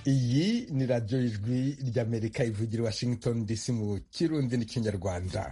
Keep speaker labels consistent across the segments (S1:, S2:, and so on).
S1: iyi ni radiyo ijwi ry'Amerika ivugira i Washington DC mu Kirundi n'Ikinyarwanda.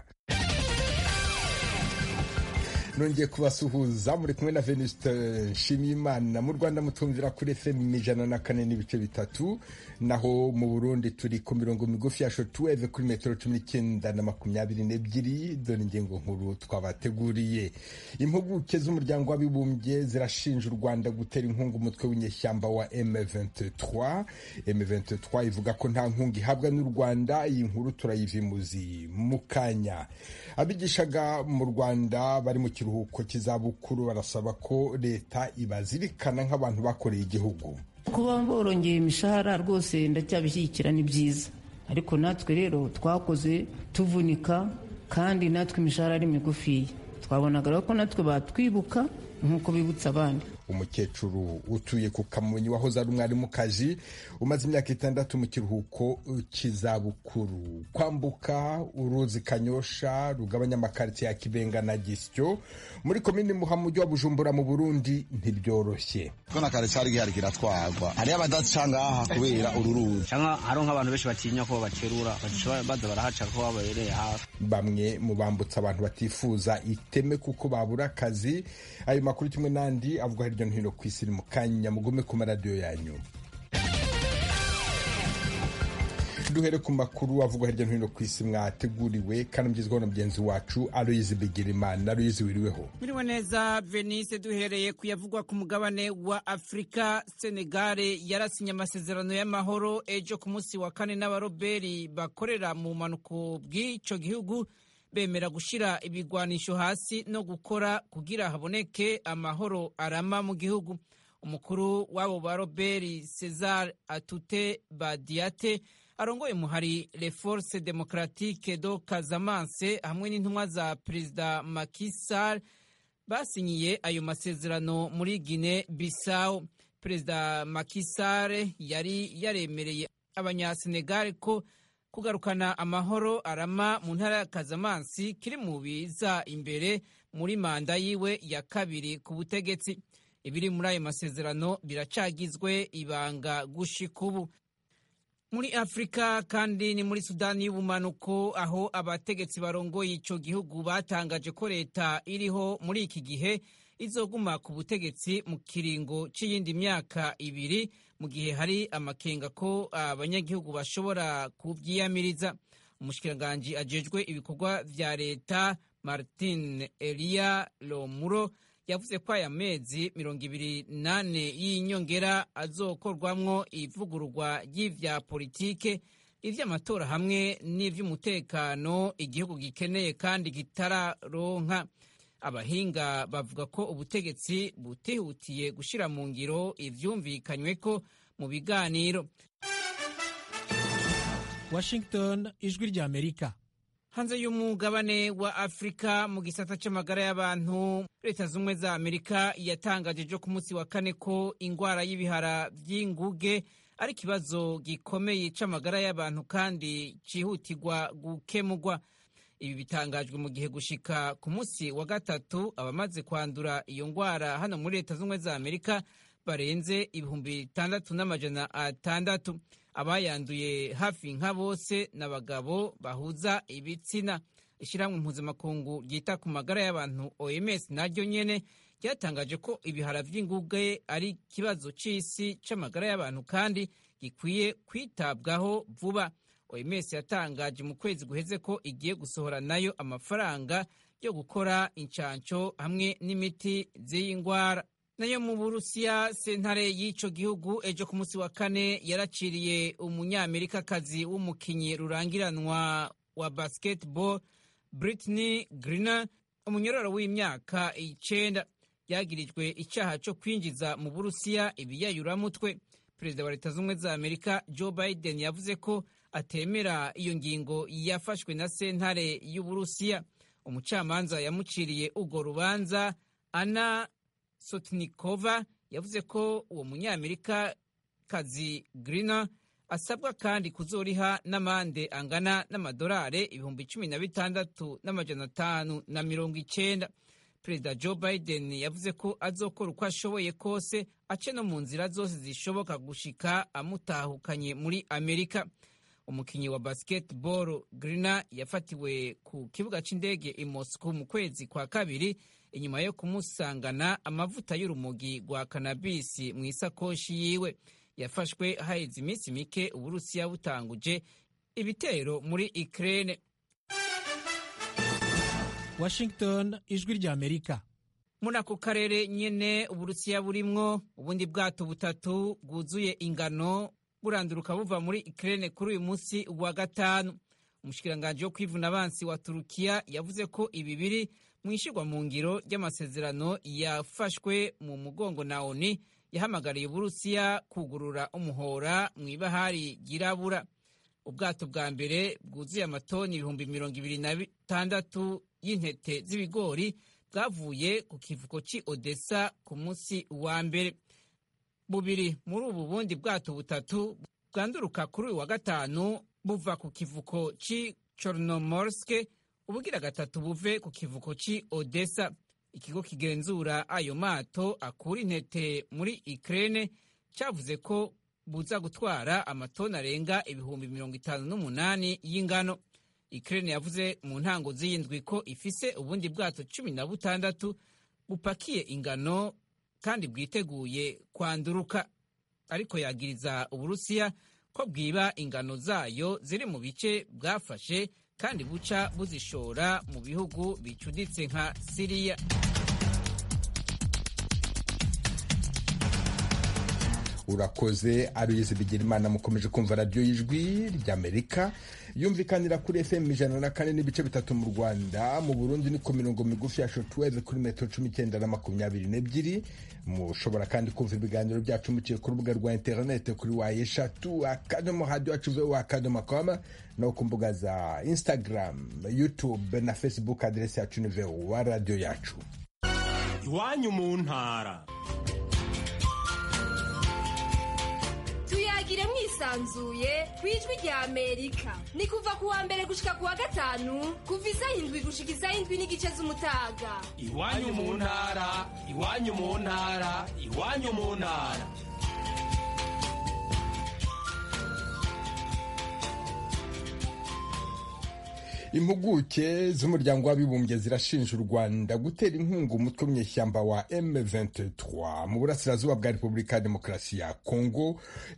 S1: Nongeye kubasuhuza muri kumwe na Venuste Nshimiyimana. Mu Rwanda mutumvira kuri FM 104.3, naho mu Burundi turi ku mirongo migufi ya shortwave kuri metero 19 na 22. Dore ingingo nkuru twabateguriye. Impuguke z'umuryango w'abibumbye zirashinja u Rwanda gutera inkunga umutwe w'inyeshyamba wa M23. M23 ivuga ko nta nkunga ihabwa n'u Rwanda. Iyi nkuru turayivimuzi mu kanya. Abigishaga mu Rwanda bari mu kiruhuko cy'izabukuru barasaba ko leta ibazirikana nk'abantu bakoreye igihugu.
S2: Kuba borongeye imishahara rwose ndacyabishyigikira, ni byiza, ariko natwe rero twakoze tuvunika kandi natwe imishahara ari migufiya. Twabonaga ko natwe batwibuka nk'uko bibutsa abandi.
S1: Umukecuru utuye ku Kamonyi wahoze ari umwarimukazi umaze imyaka 6 mu kiruhuko cy'izabukuru. Kwambuka uruzi Kanyosha rugabanya amakaritiye ya Kibenga na Gisyo muri komini Muha mu mujyi wa Bujumbura mu Burundi ntibyoroshye.
S3: Kona kare cyari gihari kiratwagwa, ari abadacanga aha kubera ururuzi cyangwa haronka abantu benshi batinya ko bacerura baza barahaca ko babereye hafi.
S1: Bamwe mu bambutsa abantu batifuza iteme kuko babura akazi. Ayo makuru kimwe nandi avuga hirya no hino ku isi mu kanya, mugume ku maradiyo yanyu. Duhere ku makuru avuga hirya no hino ku isi mwateguriwe kandi mugezweho na mugenzi wacu Aloyizi Bigirimana. Aloyizi, wiriweho?
S4: Muriwe neza Venice. Duhereye kuyavugwa ku mugabane wa Afrika, Senegal yarasinye amasezerano y'amahoro ejo ku munsi wa kane n'abaroberi bakorera mu manuko bw'ico gihugu, bemera gushira ibigwanisho hasi no gukora kugira haboneke amahoro arama mu gihugu. Umukuru w'abo baroberi Cesar Atute Badiate arongoye muhari Les Forces Démocratiques do Casamance hamwe n'intumwa za Perezida Macky Sall basinyiye ayo masezerano muri Guinée Bissau. Perezida Macky Sall yari yaremereye abanyasenegal ko kugarukana amahoro arama mu ntara ya Casamance kiri mu biza imbere muri manda yiwe ya kabiri ku butegetsi. Ibiri muri ayo masezerano biracagizwe ibanga gushika ubu. Muri Afrika kandi ni muri Sudani y'ubumanuko, aho abategetsi barongoye ico gihugu batangaje ko leta iriho muri iki gihe izoguma ku butegetsi mu kiringo c'iyindi myaka 2, mu gihe hari amakenga ko abanyagihugu bashobora kuvyiyamiriza. Umushikiranganji ajejwe ibikorwa vya leta Martin Elia Lomuro yavuze ko aya mezi 28 y'inyongera azokorwamwo ivugururwa ry'ivya politike, ivy'amatora hamwe n'ivy'umutekano igihugu gikeneye kandi kitararonka. Abahinga bavuga ko ubutegetsi butihutiye gushira mu ngiro ivyumvikanywe ko mu biganiro.
S5: Washington, ijwi ry'Amerika.
S4: Hanze y'umugabane wa Afrika, mu gisata c'amagara y'abantu, Leta z'Ubumwe za Amerika yatangaje ejo ku munsi wa kane ko ingwara y'ibihara vy'inguge ari ikibazo gikomeye c'amagara y'abantu kandi cihutirwa gukemurwa. Ibi bitangajwe mu gihe gushika ku munsi wa gatatu abamaze kwandura iyo ngwara hano muri Leta z'Ubumwe za Amerika barenze 6,600. Abayanduye hafi nka bose n'abagabo bahuza ibitsina. Ishyirahamwe mpuzamakungu ryita ku magara y'abantu OMS naryo nyene ryatangaje ko ibihara vy'inguge ari ikibazo c'isi c'amagara y'abantu kandi gikwiye kwitabwaho vuba. OMS yatangaje mu kwezi guheze ko igiye gusohora nayo amafaranga yo gukora incanco hamwe n'imiti z'iyi ngwara. Nayo mu Burusiya, sentare y'ico gihugu ejo ku munsi wa kane yaraciriye umunyamerikakazi w'umukinyi rurangiranwa wa basketball Brittney Griner umunyororo w'imyaka 9. Yagirijwe icyaha cyo kwinjiza mu Burusiya ibiyayuramutwe. Perezida wa Leta z'Ubumwe za Amerika Joe Biden yavuze ko atemera iyo ngingo yafashwe na sentare y'Uburusiya. Umucamanza yamuciriye urwo rubanza Anna Sotnikova yavuze ko uwo munyamerika kazi Griner asabwa kandi kuzoriha n'amande angana n'amadolari $16,590. perezida Joe Biden yavuze ko azokora uko ashoboye kose ace no mu nzira zose zishoboka gushika amutahukanye muri Amerika. Umukinyi wa basketball Grina yafatiwe ku kibuga c'indege i Moscow mu kwezi kwa kabiri inyuma yo kumusangana amavuta y'urumogi rwa cannabis mu isakoshi yiwe. Yafashwe haheze iminsi mike Uburusiya butanguje ibitero muri Ukraine.
S5: Washington, ijwi rya Amerika.
S4: Muri ako karere nyene Uburusiya burimwo ubundi bwato butatu bwuzuye ingano buranduruka buva muri Ukraine kuri uyu munsi wa gatanu. Umushikiranganji wo kwivuna abansi wa Turukiya yavuze ko ibi biri mwishirwa mu ngiro ry'amasezerano yafashwe mu mugongo na ONU yahamagariye Uburusiya kugurura umuhora mw'ibahari ryirabura. Ubwato bwa mbere bwuzuye amatoni 26,000 y'intete z'ibigori bwavuye ku kivuko ci Odessa ku munsi wa mbere. Bubiri muri ubu bundi bwato butatu bwanduruka kuri uyu wa gatanu buva ku kivuko ci Chornomorsk, ubugira gatatu buve ku kivuko ci Odessa. Ikigo kigenzura ayo mato akura intete muri Ukraine cyavuze ko buza gutwara amatoni arenga 58,000 y'ingano. Ukraine yavuze mu ntango z'iyindwi ko ifise ubundi bwato 16 bupakiye ingano kandi bwiteguye kwanduruka, ariko yagiriza Uburusiya ko bwiba ingano zayo ziri mu bice bwafashe kandi buca buzishora mu bihugu bicuditse nka Syria.
S1: Urakoze Aloyize Bigirimana. Mukomeje kumva radiyo y'ijwi ry'Amerika yumvikanira kuri FM 104.3 mu Rwanda. Mu Burundi ni ku mirongo migufi ya shortwave kuri metero 19 na 22. Mushobora kandi kumva ibiganiro byacu muciye ku rubuga rwa internet kuri www.radioyacu.com no ku mbuga za Instagram, YouTube na Facebook. Adresi yacu ni Radio Yacu.
S6: Iwanyu mu ntara.
S7: Tuyagire mwisanzuye kwijwi rya Amerika. Ni kuva ku wa mbere gushika ku wa gatanu kuva 7 gushika 7 n'igice z'umutaga.
S6: Iwanyu mu ntara, iwanyu mu ntara, iwanyu mu ntara.
S1: Impuguke z'umuryango w'abibumbye zirashinja u Rwanda gutera inkunga umutwe w'umunyeshyamba wa M23 mu burasirazuba bwa Repubulika ya Demokarasi ya Kongo.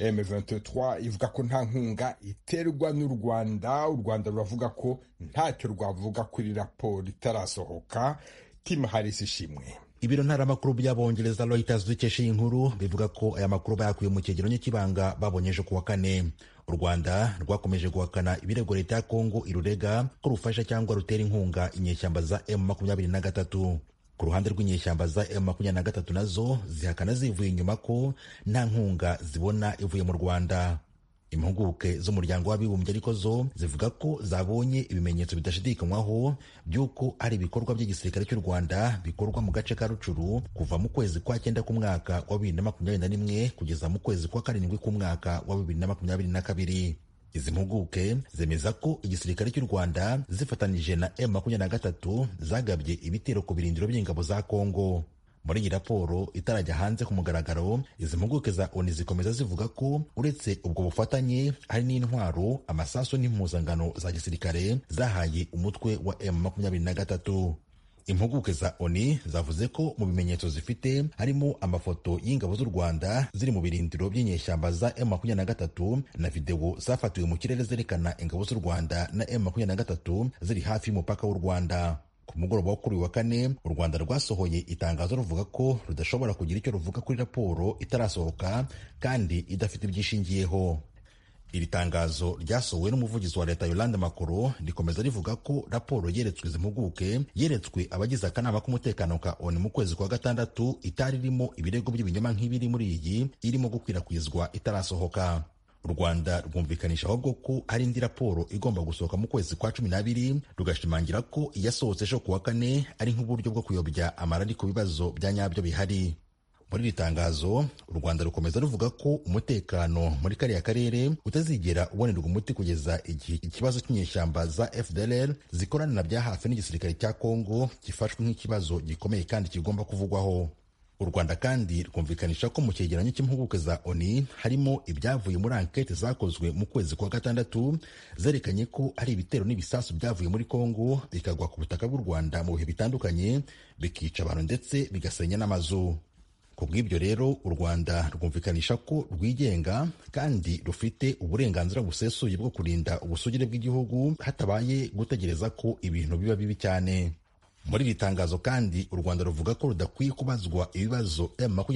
S1: M23 ivuga ko nta nkunga iterwa n'u Rwanda. U Rwanda ruravuga ko ntacyo rwavuga kuri raporo itarasohoka. Tim Harris Ishimwe.
S8: Ibiro ntaramakuru by'Abongereza Reuters dukesha iyi nkuru bivuga ko aya makuru bayakuye mu cyegeranyo cy'ibanga babonyeje ku wa kane. U Rwanda rwakomeje guhakana ibirego leta ya Kongo irurega ko rufasha cyangwa rutera inkunga inyeshyamba za M23. Ku ruhande rw'inyeshyamba za M23 nazo zihakana zivuye inyuma ko nta nkunga zibona ivuye mu Rwanda. Impuguke z'umuryango w'abibumbye ariko zo zivuga ko zabonye ibimenyetso bidashidikanywaho by'uko ari ibikorwa by'igisirikare cy'u Rwanda bikorwa mu gace ka Rucuru kuva mu kwezi kwa 9 k'umwaka wa 2021 kugeza mu kwezi kwa 7 k'umwaka wa 2022. Izi mpuguke zemeza ko igisirikare cy'u Rwanda zifatanije na M23 zagabye ibitero ku birindiro by'ingabo za Kongo. Muri iyi raporo itarajya hanze ku mugaragaro, izi mpuguke za ONU zikomeza zivuga ko uretse ubwo bufatanye hari n'intwaro, amasasu n'impuzangano za gisirikare zahaye umutwe wa M23. Impuguke za ONU zavuze ko mu bimenyetso zifite harimo amafoto y'ingabo z'u Rwanda ziri mu birindiro by'inyeshyamba za M23 na video zafatiwe mu kirere zerekana ingabo z'u Rwanda na M23 ziri hafi y'umupaka w'u Rwanda. Ku mugoroba wo kuri wa kane, u Rwanda rwasohoye itangazo ruvuga ko rudashobora kugira icyo ruvuga kuri raporo itarasohoka kandi idafite ibyishingiyeho. Iri tangazo ryasohowe n'umuvugizi wa leta Yolande Makoro rikomeza rivuga ko raporo yeretswe izi mpuguke yeretswe abagize akanama k'umutekano ka ONU mu kwezi kwa gatandatu itari irimo ibirego by'ibinyoma nk'ibiri muri iyi irimo gukwirakwizwa itarasohoka. U Rwanda rwumvikanisha ahubwo ko hari indi raporo igomba gusohoka mu kwezi kwa 12 rugashimangira ko iyasohotse ejo ku wa kane ari nk'uburyo bwo kuyobya amarari ku bibazo bya nyabyo bihari. Muri iri tangazo u Rwanda rukomeza ruvuga ko umutekano muri kariya karere utazigera ubonerwa umuti kugeza igihe ikibazo cy'inyeshyamba za FDLR zikorana bya hafi n'igisirikare cya Kongo gifashwe nk'ikibazo gikomeye kandi kigomba kuvugwaho. U Rwanda kandi rwumvikanisha ko mu cyegeranyo cy'impuguke za ONU harimo ibyavuye muri ankete zakozwe mu kwezi kwa gatandatu zerekanye ko ari ibitero n'ibisasu byavuye muri Kongo bikagwa ku butaka bw'u Rwanda mu bihe bitandukanye bikica abantu ndetse bigasenya n'amazu. Ku bw'ibyo rero u Rwanda rwumvikanisha ko rwigenga kandi rufite uburenganzira busesuye bwo kurinda ubusugire bw'igihugu hatabaye gutegereza ko ibintu biba bibi cyane. Muri iri tangazo kandi u Rwanda ruvuga ko rudakwiye kubazwa ibibazo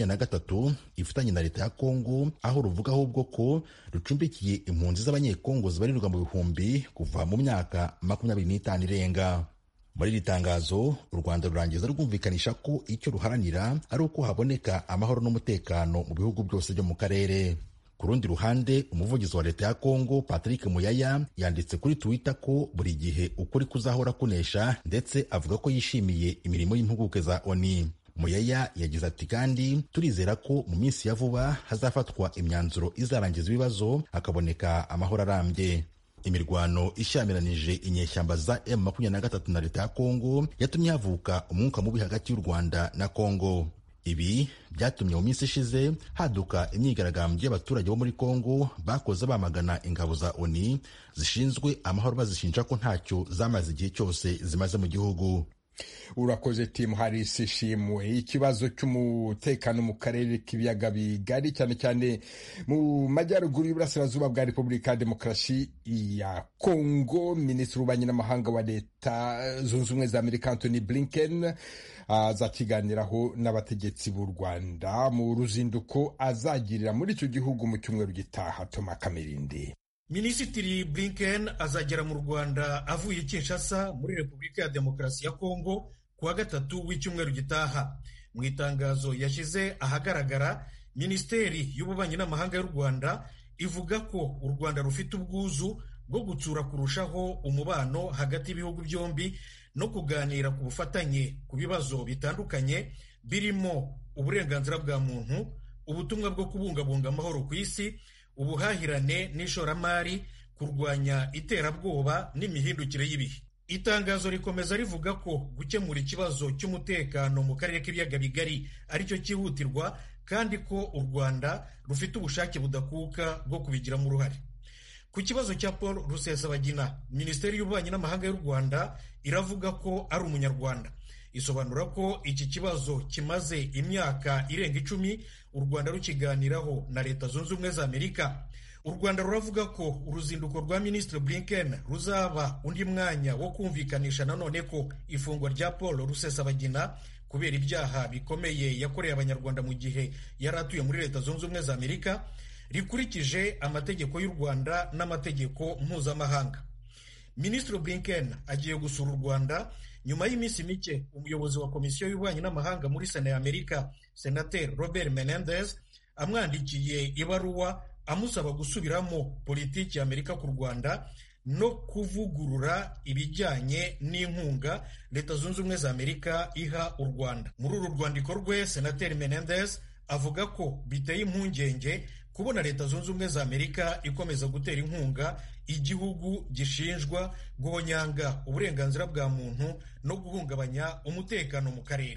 S8: M23 ifitanye na leta ya Kongo, aho ruvuga ahubwo ko rucumbikiye impunzi z'abanyekongo zibarirwa mu bihumbi kuva mu myaka 25 irenga. Muri iri tangazo u Rwanda rurangiza rwumvikanisha ko icyo ruharanira ari uko haboneka amahoro n'umutekano mu bihugu byose byo mu karere. Ku rundi ruhande umuvugizi wa leta ya Kongo Patrick Muyaya yanditse kuri Twitter ko buri gihe ukuri kuzahora kunesha, ndetse avuga ko yishimiye imirimo y'impuguke za ONU. Muyaya yagize ati kandi turizera ko mu minsi ya vuba hazafatwa imyanzuro izarangiza ibibazo hakaboneka amahoro arambye. Imirwano ishyamiranyije inyeshyamba za M23 na leta ya Kongo yatumye havuka umwuka mubi hagati y'u Rwanda na Kongo. Ibi byatumye mu minsi ishize haduka imyigaragambyo y'abaturage bo muri Kongo bakoze bamagana ingabo za ONU zishinzwe amahoro bazishinja ko ntacyo zamaze igihe cyose zimaze mu gihugu.
S1: Urakoze Tim Harris ishimwe. Ikibazo cy'umutekano mu karere k'ibiyaga bigari cyane cyane mu majyaruguru y'uburasirazuba bwa Repubulika ya Demokarasi ya Kongo, Minisitiri w'Ububanyi n'Amahanga wa Leta Zunze Ubumwe za Amerika Anthony Blinken azakiganiraho n'abategetsi b'u Rwanda mu ruzinduko azagirira muri icyo gihugu mu cyumweru gitaha. Toma Kamirindi.
S5: Minisitiri Blinken azagera mu Rwanda avuye Kinshasa muri Repubulika ya Demokarasi ya Kongo kuwa gatatu w'icyumweru gitaha. Mu itangazo yashyize ahagaragara, Minisiteri y'Ububanyi n'Amahanga y'u Rwanda ivuga ko u Rwanda rufite ubwuzu bwo gutsura kurushaho umubano hagati y'ibihugu byombi no kuganira ku bufatanye ku bibazo bitandukanye birimo uburenganzira bwa muntu, ubutumwa bwo kubungabunga amahoro ku isi, ubuhahirane n'ishoramari, kurwanya iterabwoba n'imihindukire y'ibihe. Itangazo rikomeza rivuga ko gukemura ikibazo cy'umutekano mu karere k'ibiyaga bigari aricyo cyihutirwa kandi ko u Rwanda rufite ubushake budakuka bwo kubigiramo uruhare. Ku kibazo cya Paul Rusesabagina, Minisiteri y'Ububanyi n'Amahanga y'u Rwanda iravuga ko ari umunyarwanda. Isobanura ko iki kibazo kimaze imyaka irenga 10 u Rwanda rukiganiraho na Leta Zunze Ubumwe za Amerika. U Rwanda ruravuga ko uruzinduko rwa Minisitiri Blinken ruzaba undi mwanya wo kumvikanisha nanone ko ifungwa rya Paul Rusesabagina kubera ibyaha bikomeye yakoreye abanyarwanda mu gihe yari atuye muri Leta Zunze Ubumwe za Amerika rikurikije amategeko y'u Rwanda n'amategeko mpuzamahanga. Minisitiri Blinken agiye gusura u Rwanda nyuma y'iminsi mike umuyobozi wa Komisiyo y'Ububanyi n'Amahanga muri Sena ya Amerika, Senateri Robert Menendez, amwandikiye ibaruwa amusaba gusubiramo politiki ya Amerika ku Rwanda no kuvugurura ibijyanye n'inkunga Leta Zunze Ubumwe za Amerika iha u Rwanda. Muri uru rwandiko rwe, Senateri Menendez avuga ko biteye impungenge kubona Leta Zunze Ubumwe za Amerika ikomeza gutera inkunga igihugu gishinjwa guhonyanga uburenganzira bwa muntu no guhungabanya umutekano mu karere.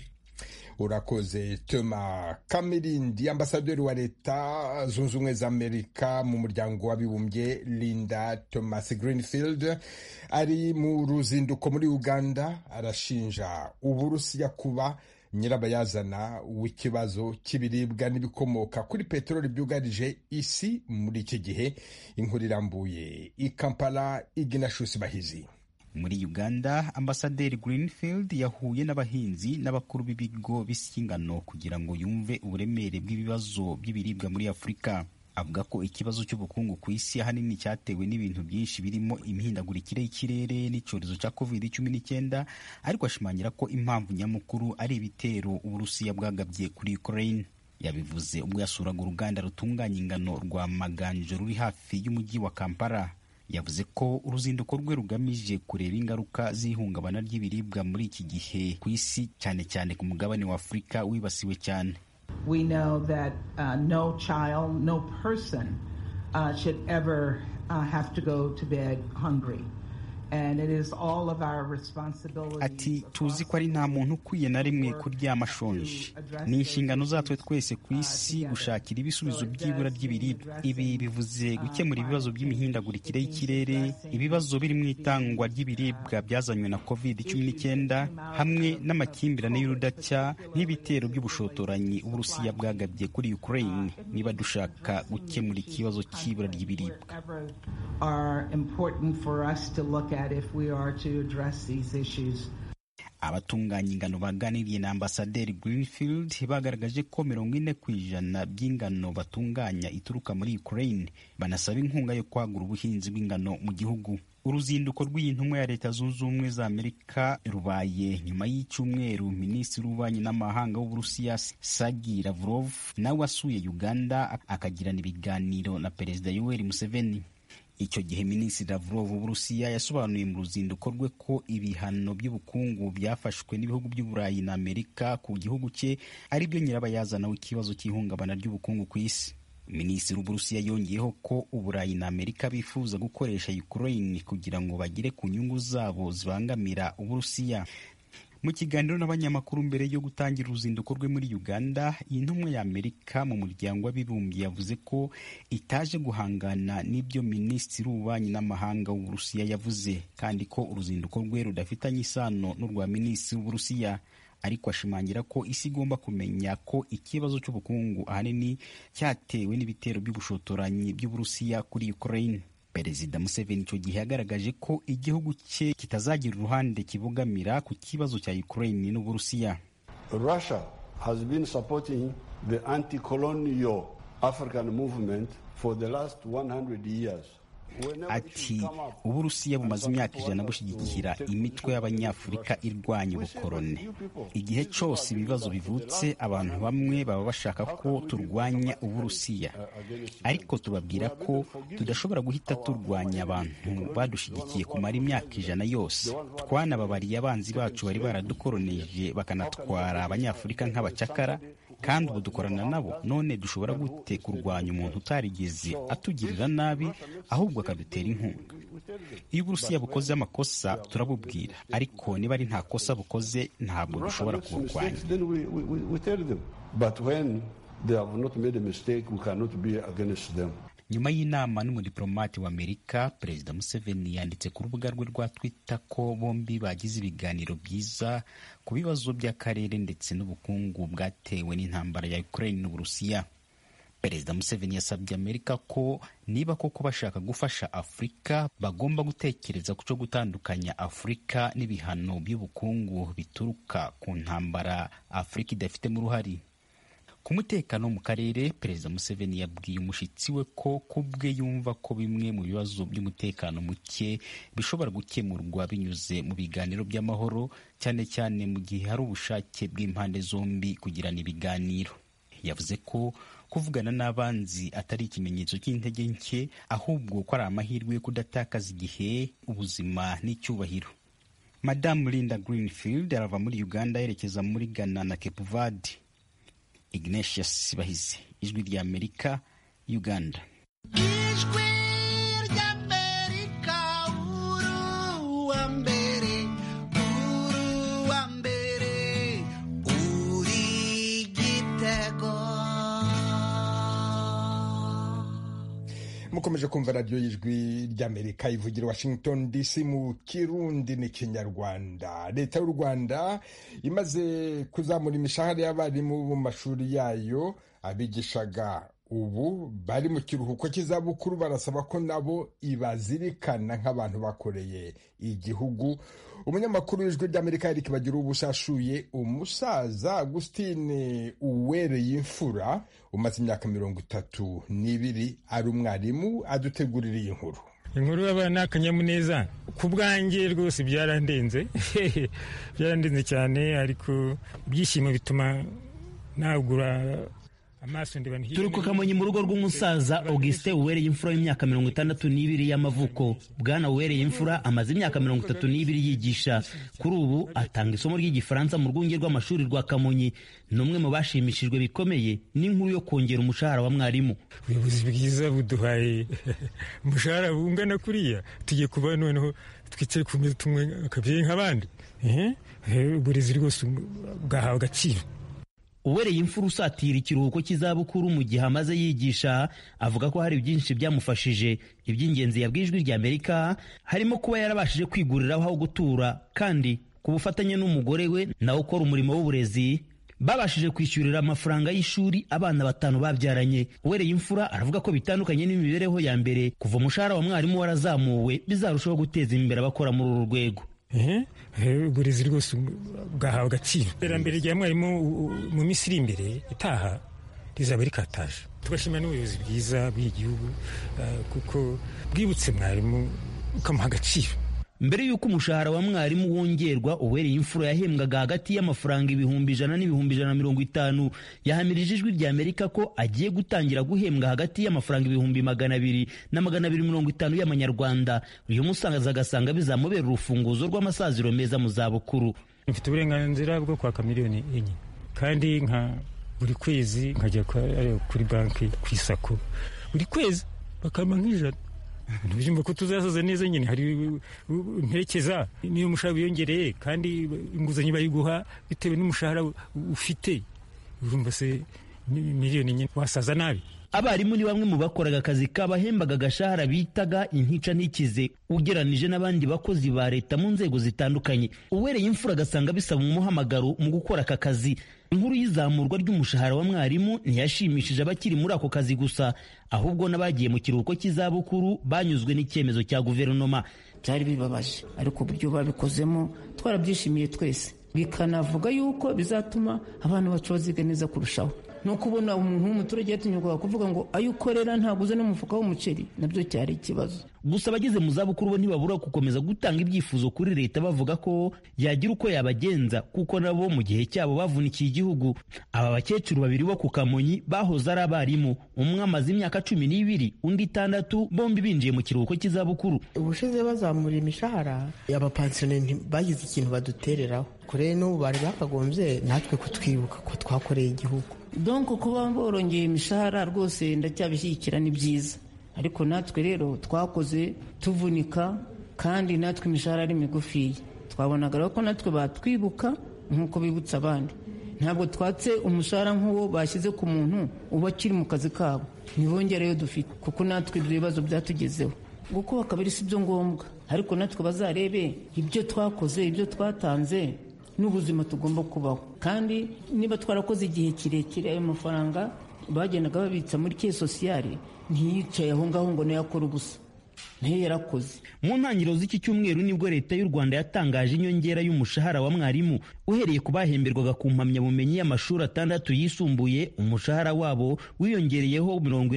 S1: Urakoze Toma Kamirindi. Ambasaderi wa Leta Zunze Ubumwe za Amerika mu muryango w'abibumbye Linda Thomas Greenfield ari mu ruzinduko muri Uganda arashinja Uburusiya kuba nyirabayazana w'ikibazo cy'ibiribwa n'ibikomoka kuri peteroli byugarije isi muri iki gihe. Inkuru irambuye i Kampala, Ignatius Bahizi.
S9: Muri Uganda, Ambasaderi Greenfield yahuye n'abahinzi n'abakuru b'ibigo by'ingano kugira ngo yumve uburemere bw'ibibazo by'ibiribwa muri Afurika. Avuga ko ikibazo cy'ubukungu ku isi ahanini cyatewe n'ibintu byinshi birimo imihindagurikire y'ikirere n'icyorezo cya COVID-19, ariko ashimangira ko impamvu nyamukuru ari ibitero Uburusiya bwagabye kuri Ukraine. Yabivuze ubwo yasuraga uruganda rutunganya ingano rwa Maganjo ruri hafi y'umujyi wa Kampala. Yavuze ko uruzinduko rwe rugamije kureba ingaruka z'ihungabana ry'ibiribwa muri iki gihe ku isi, cyane cyane ku mugabane wa Afurika wibasiwe cyane.
S10: We know that no child, no person should ever have to go to bed hungry.
S9: Ati tuzi ko ari nta muntu ukwiye na rimwe kuryama ashonje. Ni inshingano zatwe twese ku isi gushakira ibisubizo by'ibura ry'ibiribwa. Ibi bivuze gukemura ibibazo by'imihindagurikire y'ikirere, ibibazo biri mu itangwa ry'ibiribwa byazanywe na COVID-19 hamwe n'amakimbirane y'urudaca n'ibitero by'ubushotoranyi Uburusiya bwagabye kuri Ukraine. Niba dushaka gukemura ikibazo cy'ibura ry'ibiribwa,
S10: if we are to address these issues.
S9: Abatunganya ingano baganiriye na Ambasaderi Greenfield bagaragaje ko 40% by'ingano batunganya ituruka muri Ukraine. Banasaba inkunga yo kwagura ubuhinzi bw'ingano mu gihugu. Uruzinduko rw'intumwa ya Leta Zunze Ubumwe za Amerika rubaye nyuma y'icyumweru Minisitiri w'Ububanyi n'Amahanga w'Uburusiya Sergei Lavrov nawe asuye Uganda akagirana ibiganiro na Perezida Yoweri Museveni. Icyo gihe Minisitiri Lavrov w'Uburusiya yasobanuye mu ruzinduko rwe ko ibihano by'ubukungu byafashwe n'ibihugu by'Uburayi na Amerika ku gihugu cye ari byo nyirabayazana w'ikibazo cy'ihungabana ry'ubukungu ku isi. Minisitiri w'Uburusiya yongeyeho ko Uburayi na Amerika bifuza gukoresha Ukraine kugira ngo bagire ku nyungu zabo zibangamira Uburusiya. Mu kiganiro n'abanyamakuru mbere yo gutangira uruzinduko rwe muri Uganda, intumwa ya Amerika mu muryango w'abibumbye yavuze ko itaje guhangana n'ibyo Minisitiri w'Ububanyi n'Amahanga w'Uburusiya yavuze, kandi ko uruzinduko rwe rudafitanye isano n'urwa Minisitiri w'Uburusiya. Ariko ashimangira ko isi igomba kumenya ko ikibazo cy'ubukungu ahanini cyatewe n'ibitero by'ubushotoranyi by'Uburusiya kuri Ukraine. Perezida Museveni icyo gihe yagaragaje ko igihugu cye kitazagira uruhande kibogamira ku kibazo cya Ukraine n'Uburusiya.
S11: Russia has been supporting the anti-colonial African movement for the last 100 years.
S9: Ati Uburusiya bumaze imyaka 100 bushyigikira imitwe y'Abanyafurika irwanya ubukoroni. Igihe cyose ibibazo bivutse, abantu bamwe baba bashaka ko turwanya Uburusiya, ariko tubabwira ko tudashobora guhita turwanya abantu badushyigikiye kumara imyaka 100 yose. Twanababariye abanzi bacu bari baradukoroneje bakanatwara Abanyafurika nk'abacakara, kandi ubu dukorana nabo. None dushobora gute kurwanya umuntu utarigeze atugirira nabi ahubwo akadutera inkunga? Iyo Uburusiya bukoze amakosa turabubwira, ariko niba ari nta kosa bukoze ntabwo dushobora kuburwanya.
S11: But when they have not made a mistake, we cannot be against them.
S9: Nyuma y'inama n'umudiplomati wa Amerika, Perezida Museveni yanditse ku rubuga rwe rwa Twitter ko bombi bagize ibiganiro byiza ku bibazo by'akarere ndetse n'ubukungu bwatewe n'intambara ya Ukraine n'Uburusiya. Perezida Museveni yasabye Amerika ko niba koko bashaka gufasha Afurika, bagomba gutekereza ku cyo gutandukanya Afurika n'ibihano by'ubukungu bituruka ku ntambara Afurika idafitemo uruhare. Ku mutekano mu karere, Perezida Museveni yabwiye umushyitsi we ko kubwe yumva ko bimwe mu bibazo by'umutekano muke bishobora gukemurwa binyuze mu biganiro by'amahoro, cyane cyane mu gihe hari ubushake bw'impande zombi kugirana ibiganiro. Yavuze ko kuvugana n'abanzi atari ikimenyetso cy'intege nke, ahubwo ko ari amahirwe yo kudatakaza igihe, ubuzima n'icyubahiro. Madamu Linda Greenfield arava muri Uganda yerekeza muri Ghana na Cape Verde. Ignatius Bahizi, Ijwi ry'Amerika, Uganda.
S12: Ijwi ry'Amerika, uru wa mbere, uri gitego.
S1: Mukomeje kumva radio y'Ijwi ry'Amerika ivugira Washington DC mu Kirundi n'Ikinyarwanda. Leta y'u Rwanda imaze kuzamura imishahara y'abarimu mu mashuri yayo, abigishaga ubu bari mu kiruhuko cy'izabukuru barasaba ko nabo ibazirikana nk'abantu bakoreye igihugu. Umunyamakuru w'Ijwi ry'Amerika Eric Bagira ubusashuye umusaza Agustine Uwereye imfura umaze imyaka 32 ari umwarimu adutegurira iyi nkuru.
S13: Inkuru y'abana akanyamuneza ku bwanjye rwose byarandenze byarandenze cyane, ariko ibyishimo bituma nagura
S14: turi ku Kamonyi mu rugo rw'umusaza Augustin Uwereye Imfura y'imyaka 62 y'amavuko. Bwana Uwereye Imfura amaze imyaka 32 yigisha. Kuri ubu atanga isomo ry'igifaransa mu rwunge rw'amashuri rwa Kamonyi. Numwe mu bashimishijwe bikomeye n'inkuru yo kongera umushahara wa mwarimu.
S13: Ubuyobozi bwiza buduhaye umushahara ungana kuriya, tugiye kuba noneho twicare ku meza tumwe akabyeyi nk'abandi. Uburezi rwose bwahawe agaciro.
S14: Uwereye Imfura usatira ikiruhuko cy'izabukuru mu gihe amaze yigisha, avuga ko hari byinshi byamufashije. Iby'ingenzi yabwiye Ijwi ry'Amerika harimo kuba yarabashije kwiguriraho aho gutura, kandi ku bufatanye n'umugore we nawe ukora umurimo w'uburezi babashije kwishyurira amafaranga y'ishuri abana 5 babyaranye. Uwereye Imfura aravuga ko bitandukanye n'imibereho ya mbere, kuva umushahara wa mwarimu warazamuwe bizarushaho guteza imbere abakora muri uru rwego.
S13: Uburezi rwose bwahawe agaciro. Iterambere rya mwarimu mu minsi iri imbere itaha rizaba rikataje. Tugashimira n'ubuyobozi bwiza bw'igihugu kuko bwibutse mwarimu ukamuha agaciro.
S14: Mbere y'uko umushahara wa mwarimu wongerwa, Uwereye Imfura yahembwaga hagati y'amafaranga 100,000 n'ibihumbi 150. Yahamirije Ijwi ry'Amerika ko agiye gutangira guhembwa hagati y'amafaranga 200,000 na 250 y'amanyarwanda. Uyu musangaza agasanga bizamubera urufunguzo rw'amasaziro meza mu zabukuru.
S13: Mfite uburenganzira bwo kwaka miliyoni 4, kandi nka buri kwezi nkajya kuri banki kwisako, buri kwezi bakama nk'ijana. Nubwo ko tuzasaza neza nyine, hari nterekeza niyo umushahara wiyongereye kandi inguzanyo bayiguha bitewe n'umushahara ufite, urumva se miliyoni nyine wasaza nabi.
S14: Abarimu ni bamwe mu bakoraga akazi kabahembaga agashahara bitaga intica ntikize ugeranije n'abandi bakozi ba leta mu nzego zitandukanye. Uwereye Imfura agasanga bisaba umuhamagaro mu gukora aka kazi. Inkuru y'izamurwa ry'umushahara wa mwarimu ntiyashimishije abakiri muri ako kazi gusa, ahubwo n'abagiye mu kiruhuko cy'izabukuru banyuzwe n'icyemezo cya guverinoma.
S2: Byari bibabaje, ariko uburyo babikozemo twarabyishimiye twese, bikanavuga yuko bizatuma abantu bacu baziga neza kurushaho. No kubona umuntu w'umuturage yatinyuka kuvuga ngo ayo ukorera ntaguze n'umufuka w'umuceri, nabyo cyari ikibazo.
S14: Gusa abageze mu zabukuru bo ntibabura gukomeza gutanga ibyifuzo kuri leta, bavuga ko yagira uko yabagenza kuko nabo mu gihe cyabo bavunikiye igihugu. Aba bakecuru babiri bo ku Kamonyi bahoze ari abarimu, umwe amaze imyaka 12 undi 6, bombi binjiye mu kiruhuko cy'izabukuru.
S15: Ubushize bazamura imishahara y'abapansiyoneri bagize ikintu badutereraho, kure n'ubu bari bakagombye natwe kutwibuka ko twakoreye igihugu.
S2: Donc kuba borongeye imishahara rwose ndacyabishyigikira ni byiza, ariko natwe rero twakoze tuvunika, kandi natwe imishahara ari migufiya. Twabonaga ko natwe batwibuka nk'uko bibutsa abandi. Ntabwo twatse umushahara nk'uwo bashyize ku muntu uba akiri mu kazi kabo, ntibongereyo dufite, kuko natwe ibyo bibazo byatugezeho. Gukuba kabiri si byo ngombwa, ariko natwe bazarebe ibyo twakoze, ibyo twatanze n'ubuzima tugomba kubaho. Kandi niba twarakoze igihe kirekire, ayo mafaranga bagendaga babitsa muri ke sociale ntiyicaye aho ngaho ngo nayakora ubusa, nayo yarakoze.
S14: Mu ntangiriro z'iki cyumweru nibwo leta y'u Rwanda yatangaje inyongera y'umushahara wa mwarimu. Uhereye ku bahemberwaga ku mpamyabumenyi y'amashuri 6 yisumbuye, umushahara wabo wiyongereyeho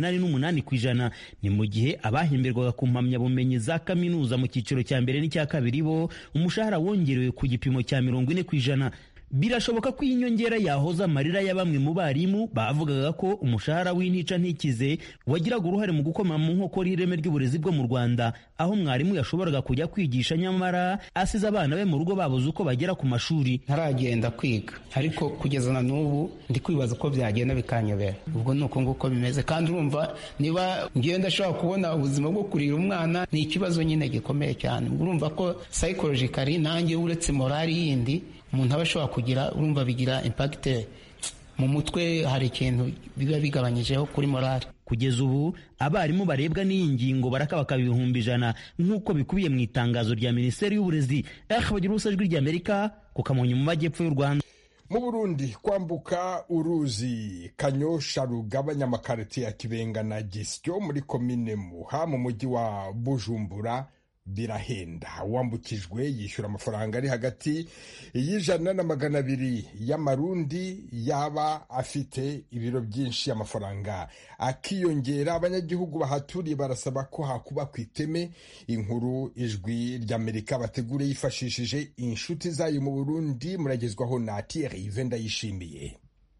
S14: 88%. Ni mu gihe abahemberwaga ku mpamyabumenyi za kaminuza mu cyiciro cya mbere n'icya kabiri bo umushahara wongerewe ku gipimo cya 40%. Birashoboka ko iyi nyongera yahoza amarira ya bamwe mu barimu bavugaga ko umushahara w'intica ntikize wagiraga uruhare mu gukoma mu nkokora ireme ry'uburezi bwo mu Rwanda, aho mwarimu yashoboraga kujya kwigisha nyamara asize abana be mu rugo babuze uko bagera ku mashuri.
S16: Ntaragenda kwiga, ariko kugeza na n'ubu ndi kwibaza ko byagenda bikanyobera. Ubwo nuko nguko bimeze, kandi urumva niba ngenda ashobora kubona ubuzima bwo kurira umwana ni ikibazo nyine gikomeye cyane. Urumva ko psychologically nanjye uretse morali yindi umuntu aba ashobora kugira, urumva bigira impact mu mutwe, hari ikintu biba bigabanyijeho kuri morali.
S14: Kugeza ubu abarimu barebwa n'iyi ngingo barakabaka 100,000 nk'uko bikubiye mu itangazo rya Minisiteri y'Uburezi. Bagira ubusa Ijwi ry'Amerika ku Kamonyi mu majyepfo y'u Rwanda.
S1: Mu Burundi kwambuka uruzi Kanyosha rugabanya amakarite ya Kibenga na Gisyo muri komine Muha mu mujyi wa Bujumbura birahenda. Wambukijwe yishyura amafaranga ari hagati y'ijana na 200 y'amarundi, yaba afite ibiro byinshi amafaranga akiyongera. Abanyagihugu bahaturiye barasaba ko hakuba ku iteme. Inkuru Ijwi ry'Amerika bategure yifashishije inshuti zayo mu Burundi, muragezwaho na Thierry Venda yishimiye.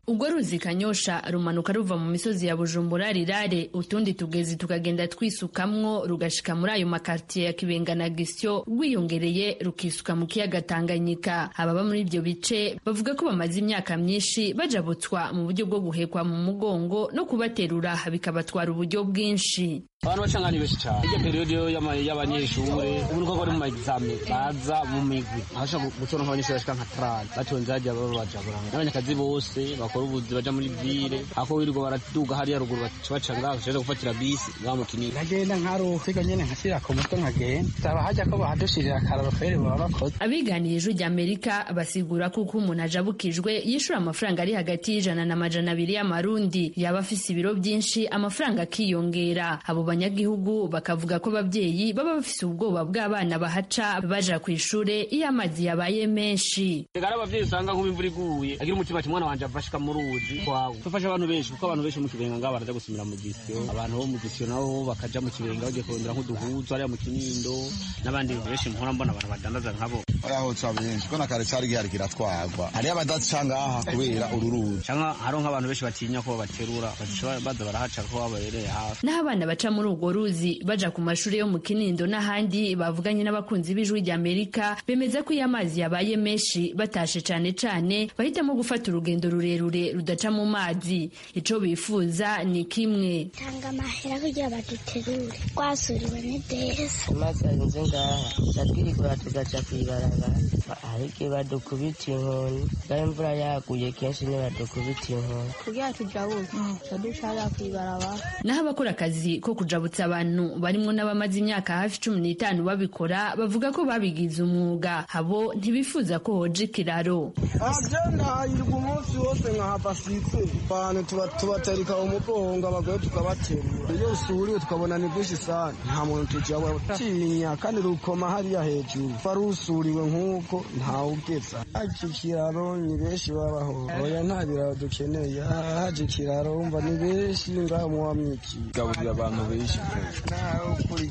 S17: ubwo ruzi Kanyosha rumanuka ruva mu misozi ya Bujumbura Rirare utundi tugezi tukagenda twisukamwo rugashika muri ayo makartier ya Kibenga na Gisyo rwiyongereye rukisuka mu kiyaga Tanganyika. Ababa muri ibyo bice bavuga ko bamaze imyaka myinshi bajabutswa mu buryo bwo guhekwa mu mugongo no kubaterura bikabatwara uburyo bwinshi.
S3: Abantu bacanganye benshi cyane. Iyo periode y'abanyeshure uburuko bari mu exame baza mu migwi hasha gutora nk'abanyeshure bashika nka 30 batonze hajya babajabura n'abanyakazi bose bakora ubuzi baja muri ville ako wirirwa baraduga hariya ruguru bacanga bashaka gufatira bisi ngamu kinini nagenda nkarufika nyene nkashira ku mutwe nkagenda taba hajya ko bahadushirira akararo fere baba bakoze.
S17: Abiganiye ijwi ry'Amerika basigura ko umuntu ajabukijwe yishura amafaranga ari hagati y'ijana na majana 200 y'amarundi yaba afise ibiro byinshi amafaranga akiyongera. Abo banyagihugu bakavuga ko abavyeyi baba bafise ubwoba bw'abana bahaca baja ku ishure iyo amazi yabaye menshi.
S3: Egara abavyeyi usanga nk'imvura iguye agira umutima ati mwana wanje afashika mu ruzi kwawe. Tufasha abantu benshi kuko abantu benshi mu Kibenga ngaba baraza gusumira mu Gisyo. Abantu bo mu Gisyo nabo bakaja mu Kibenga bagiye kurondera nk'uduhuzu ari mu Kinindo n'abandi benshi mpora mbona abantu badandaza nkabo.
S18: Aho twabenshi ko nakare cyari gihari kiratwagwa. Ari abadacanga aha kubera ururuzi.
S3: Cyangwa haro nk'abantu benshi batinya ko baterura baza barahaca ko babereye hafi.
S17: N'abana baca muri urwo ruzi baja ku mashuri yo mu Kinindo n'ahandi bavuganye n'abakunzi b'ijwi ry'Amerika bemeza ko iyo amazi yabaye menshi batashe cane bahitamo gufata urugendo rurerure rudaca mu mazi. Ico bifuza ni kimwe
S19: tanga amahera kugira baduterure twasuriwe n'idesi
S20: maze nze ngaha natwirigura tugaca kwibarabara ariko badukubita inkoni bwa imvura yaguye kenshi ntibadukubita inkoni
S19: kugira tujabuke dushaka kwibarabara.
S17: Naho abakora akazi ko kujabutsa abantu barimwo n'abamaze imyaka hafi 15 babikora bavuga ko babigize umwuga. Habo ntibifuza ko hoje ikiraro.
S21: Agenda yirwa umunsi wose nkahava sitse abantu tubaterika umugongo abagore tukabaterura iyo usuriwe tukabona ni bwinshi sana nta muntu tujyaho tinya kandi rukoma hariya hejuru farusuriwe nk'uko ntawe ugeza iki kiraro ni benshi babaho oya nta biraro dukeneye haje ikiraro umva ni benshi ngaho muwamwiki gaburira abantu benshi naho kuri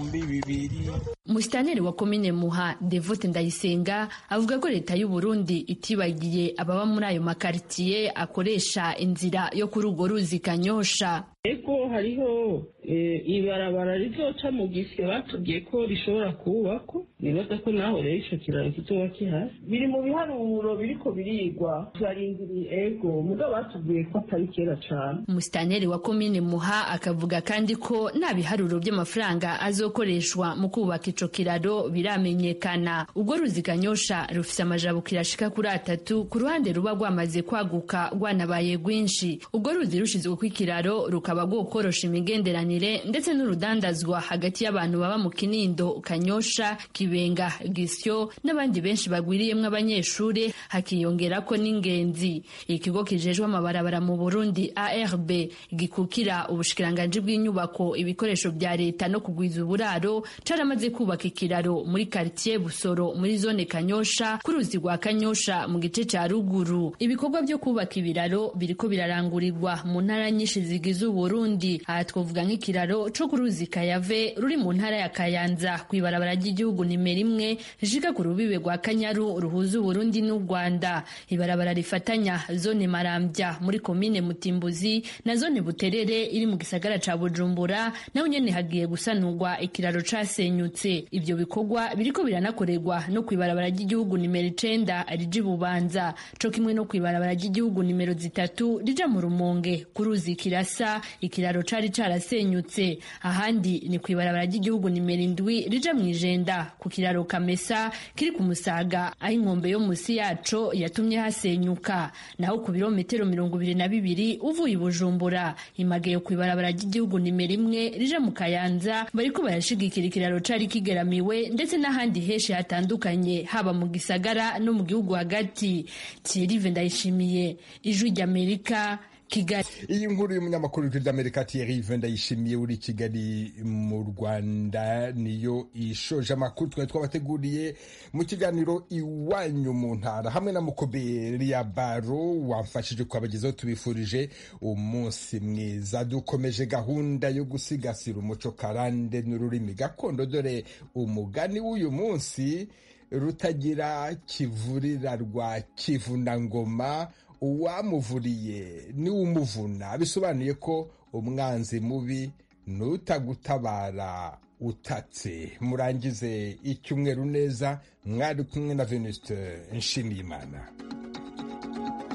S21: 200.
S17: Musitanteri wa komine Muha Devote Ndayisenga avuga ko leta y'u Burundi itibagiye ababa muri ayo makartier akoresha inzira yo kuri urwo ruzi Kanyosha.
S22: Eko hariho ibarabara rizoca mu Gisyo batubwiye ko rishobora kubakwa nibaza ko naho rero ico kiraro kizoba kihari biri mu biharuro biriko birigwa turarindiriye ego mugabo batubwiye ko atari kera cane.
S17: Musitanteri wa komine Muha akavuga kandi ko nta biharuro by'amafaranga azokoreshwa mu kubaka ico kiraro biramenyekana. Ubwo ruzi Kanyosha rufise amajabukira ashika kuri 3 ku ruhande ruba rwamaze kwaguka rwanabaye rwinshi. Ubwo ruzi rushizwe ku ikiraro rukaba gukorosha imigenderanire ndetse n'urudandazwa hagati y'abantu baba mu Kinindo, Kanyosha, Kibenga, Gisyo n'abandi benshi bagwiriyemwe abanyeshure hakiyongera ko n'ingenzi. Ikigo kijejwe amabarabara mu Burundi ARB gikukira ubushikiranganje bw'inyubako ibikoresho bya leta no kugwiza uburaro caramaze kubaka ikiraro muri quartier Busoro muri zone Kanyosha ku ruzi rwa Kanyosha mu gice ca ruguru. Ibikorwa byo kubaka ibiraro biriko birarangurirwa mu ntara nyinshi zigize Burundi. Aha twovuga nk'ikiraro co ku ruzi Kayave ruri mu ntara ya Kayanza kwibarabara ry'igihugu nimero 1 rishika ku rubibe rwa Kanyaru ruhuza Burundi n'u Rwanda. Ibarabara rifatanya zone Marambya muri komine Mutimbuzi na zone Buterere iri mu gisagara ca Bujumbura naho nyene hagiye gusanurwa ikiraro casenyutse. Ibyo bikorwa biriko biranakorerwa no kwibarabara ry'igihugu nimero 9 rije Bubanza co kimwe no kwibarabara ry'igihugu nimero 3 rija mu Rumonge ku ruzi Kirasa ikiraro cari carasenyutse. Ahandi ni kwibarabara ry'igihugu nimero 7 rija mwijenda ku kiraro Kamesa kiri ku Musaga aho inkombe yo musi yaco yatumye hasenyuka. Naho ku birometero 22 uvuye Bujumbura Imageyo kwibarabara ry'igihugu nimero 1 rija mu Kayanza bariko barashigikira ikiraro cari kigeramiwe ndetse n'ahandi henshi hatandukanye haba mu gisagara no mu gihugu hagati. Thierry Ndayishimiye, Ijwi ry'Amerika, Kigali.
S1: Iyi nkuru y'umunyamakuru w'Ijwi ry'Amerika Thierry Ndayishimiye uri Kigali mu Rwanda niyo ishoje amakuru twari twabateguriye mu kiganiro Iwanyu mu Ntara hamwe na Mukoberi ya Baro wamfashije kwabagezaho. Tubifurije umunsi mwiza. Dukomeje gahunda yo gusigasira umuco karande n'ururimi gakondo, dore umugani w'uyu munsi: rutagira kivurira rwa kivunangoma uwamuvuriye niwe umuvuna, bisobanuye ko umwanzi mubi n'utagutabara utatse. murangize icyumweru neza. mwari kumwe na Venuste Nshimiyimana.